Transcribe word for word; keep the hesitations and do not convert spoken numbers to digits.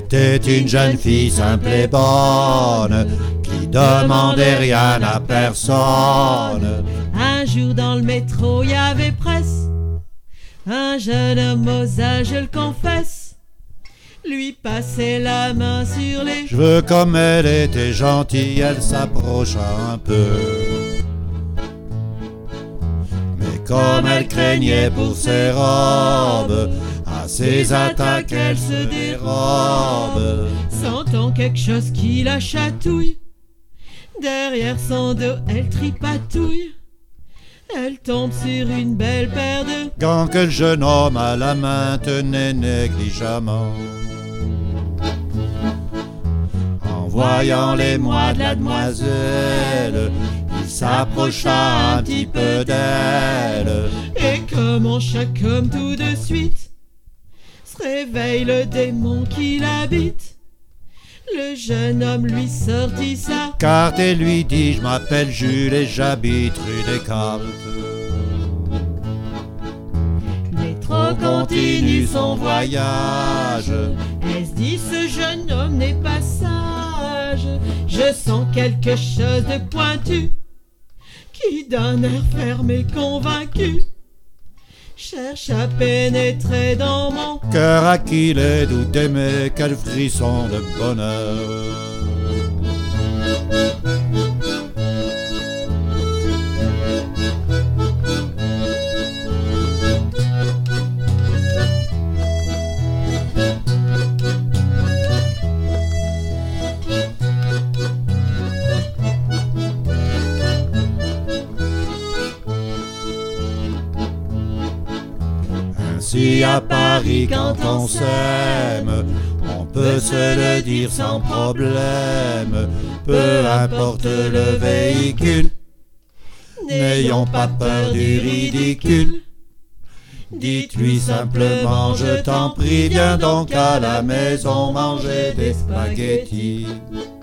C'était une jeune fille simple et bonne, qui demandait rien à personne. Un jour dans le métro, y avait presse. Un jeune homme osa, je le confesse, lui passait la main sur les cheveux. Comme elle était gentille, elle s'approcha un peu. Mais comme elle craignait pour ses robes, à ses attaques elle se dérobe. Sentant quelque chose qui la chatouille, derrière son dos elle tripatouille. Elle tombe sur une belle paire de gants que le jeune homme à la main tenait négligemment. En voyant les mois de la demoiselle, il s'approcha un petit peu d'elle. Et comment chaque homme tout de suite se réveille le démon qui l'habite. Le jeune homme lui sortit sa carte et lui dit: je m'appelle Jules et j'habite rue des Cartes. Le métro continue son voyage. Elle se dit: ce jeune homme n'est pas sage. Je sens quelque chose de pointu qui d'un air fermé convaincu cherche à pénétrer dans mon cœur à qui les doutes aimaient, quel frisson de bonheur. Si à Paris quand on s'aime, on peut se le dire sans problème, peu importe le véhicule, n'ayons pas peur du ridicule. Dites-lui simplement: je t'en prie, viens donc à la maison manger des spaghettis.